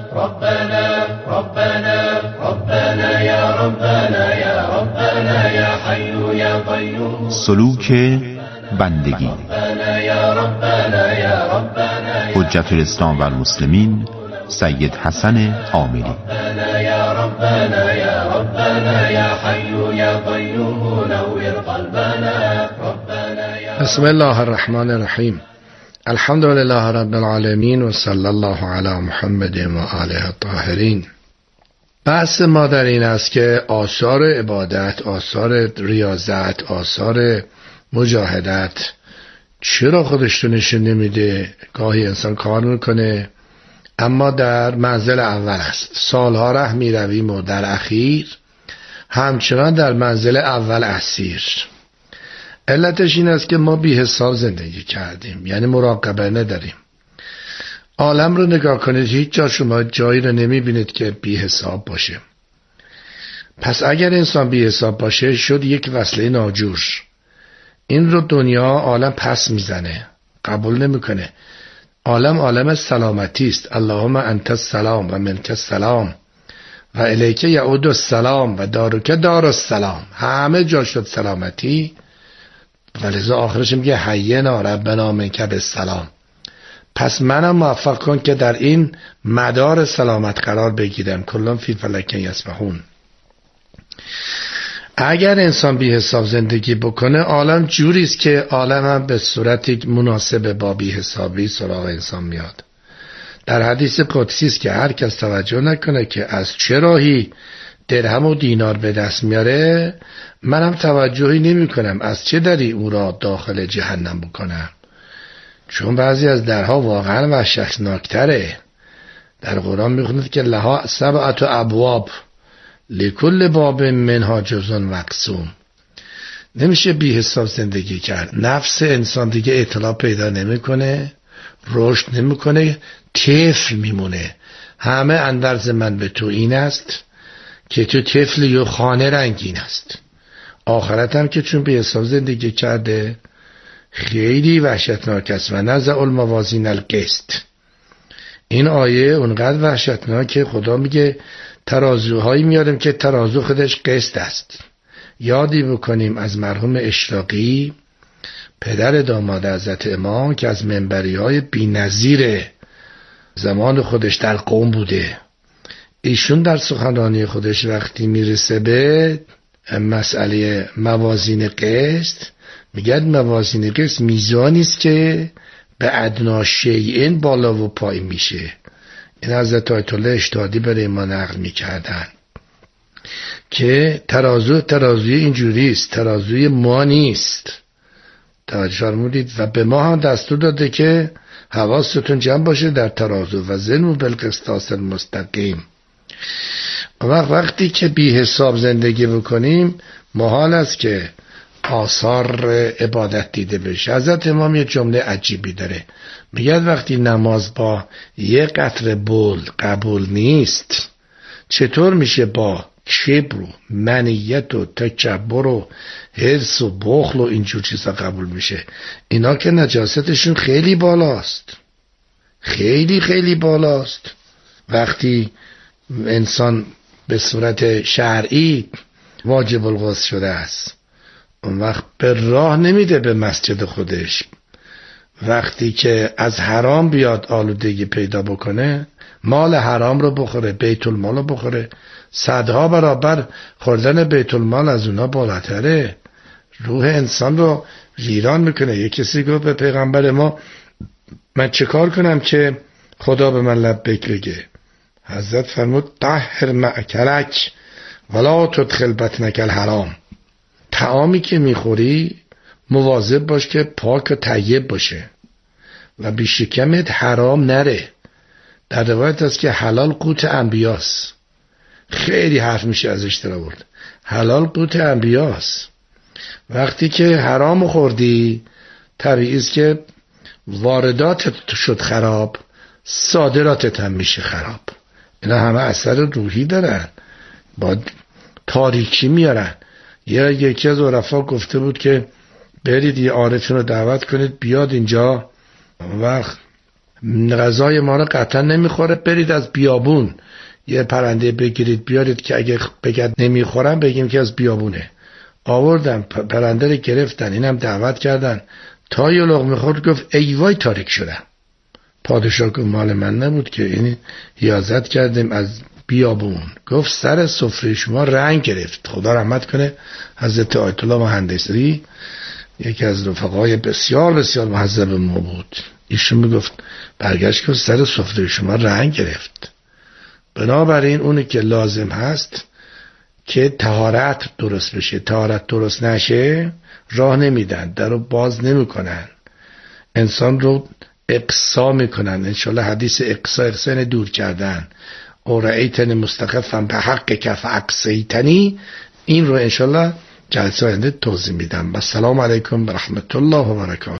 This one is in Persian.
ربنا ربنا ربنا یا ربنا یا ربنا یا حی یا قیوم. سلوک بندگی. ربنا یا ربنا یا ربنا حجت الاسلام و المسلمین سید حسن عامری. ربنا یا ربنا یا ربنا یا حی یا قیوم نور قلبنا. ربنا یا بسم الله الرحمن الرحیم. الحمد لله رب العالمین و صلی الله علی محمد و آله الطاهرین. بحث ما در این است که آثار عبادت، آثار ریاضت، آثار مجاهدت چرا خودش رو نشون نمیده؟ گاهی انسان کار میکنه اما در منزل اول است، سالها ره میرویم و در اخیر همچنان در منزل اول اسیر. علتش این است که ما بی حساب زندگی کردیم، یعنی مراقبه نداریم. عالم رو نگاه کنید، هیچ جا شما جایی رو نمیبینید که بی حساب باشه. پس اگر انسان بی حساب باشه شد یک وصله ناجور. این رو دنیا عالم پس میزنه، قبول نمیکنه. عالم سلامتی است. اللهم انت السلام و منک السلام و الیک یعود السلام و دارک دار السلام. همه جا شد سلامتی، ولذا آخرش میگه حینا ربنا منک بالسلام. پس منم موفق کن که در این مدار سلامت قرار بگیرم. کلن فی فلک یسبحون. اگر انسان بی حساب زندگی بکنه، عالم جوری است که عالم هم به صورتی مناسب با بی حسابی سراغ انسان میاد. در حدیث قدسی است که هر کس توجه نکنه که از چه راهی درهم و دینار به دست میاره، منم توجهی نمی کنم از چه دری او را داخل جهنم بکنم. چون بعضی از درها واقعا وحشتناکتره. در قرآن میخونید که لها 7 ابواب لکل باب منها جزء مقسوم. نمیشه بی حساب زندگی کرد. نفس انسان دیگه اطلاع پیدا نمیکنه، رشد نمیکنه، طفل میمونه. همه اندرز من به تو این است که تو طفل یا خانه رنگین است. آخرت هم که چون بی حساب زندگی کرده خیلی وحشتناک است. و نزع الموازین القسط. این آیه اونقدر وحشتناکه خدا میگه ترازوهایی میاریم که ترازو خودش قسط است. یادی بکنیم از مرحوم اشراقی، پدر داماد حضرت امام، که از منبری های بی نظیر زمان خودش در قوم بوده. ایشون در سخنرانی خودش وقتی میرسه به مسئله موازین قسط، میگه موازین قسط میزانی است که به ادنا شیئن بالا و پایین میشه. این حضرت آیت الله اشتهادی برای ما نقل میکردن که ترازوی اینجوری است، ترازوی ما نیست. توجه فرمودید؟ و به ما هم دستور داده که حواستون جمع باشه در ترازو و زنوا بالقسطاس المستقیم. وقتی که بی حساب زندگی بکنیم محال است که آثار عبادت دیده بشه. حضرت امام یه جمله عجیبی داره، میگه وقتی نماز با یه قطره بول قبول نیست، چطور میشه با کبر و منیت و تکبر و حرص و بخل و اینجور چیزا قبول میشه؟ اینا که نجاستشون خیلی بالاست، خیلی خیلی بالاست. وقتی انسان به صورت شرعی واجب الغسل شده است، اون وقت به راه نمیده به مسجد خودش. وقتی که از حرام بیاد آلودگی پیدا بکنه، مال حرام رو بخوره، بیت المال رو بخوره، صدها برابر خوردن بیت المال از اونا بالاتره. روح انسان رو ویران میکنه. یک کسی گفت به پیغمبر ما من چه کار کنم که خدا به من لبیک بگه؟ حضرت فرمود طهر مأکلک ولا تدخل بطنک الحرام. طعامی که میخوری مواظب باش که پاک و طیب باشه و بی شکمت حرام نره. در روایت است که حلال قوت انبیاست. خیلی حرف میشه ازش در آورد. حلال قوت انبیاست. وقتی که حرام خوردی طبیعی است که وارداتت شد خراب، صادراتت هم میشه خراب. اینا همه اثر روحی دارن، با تاریکی میارن. یکی از عرفا گفته بود که برید یه عارفین رو دعوت کنید بیاد اینجا. وقت غذای ما رو قطعا نمیخوره، برید از بیابون یه پرنده بگیرید بیارید که اگه بگید نمیخورم بگیم که از بیابونه. آوردن پرنده رو گرفتن، اینم دعوت کردن، تا یه لقمه خورد گفت ای وای تاریک شدم. پادشاه گفت مال من نبود که، این حیازت کردیم از بیابون. گفت سر سفره شما رنگ گرفت. خدا رحمت کنه حضرت آیت الله مهندسری، یکی از رفقای بسیار بسیار مهذب ما بود. ایشون میگفت برگشت که سر سفره شما رنگ گرفت. بنابراین اونی که لازم هست که طهارت درست بشه، طهارت درست نشه راه نمیدن، در رو باز نمیکنن، انسان رو اقصا میکنن. انشالله حدیث اقصا دور کردن، او رأیتنی مستخفا به حق کف اقصیتنی، این رو انشالله جلسه آینده توضیح میدم. السلام علیکم و رحمت الله و برکاته.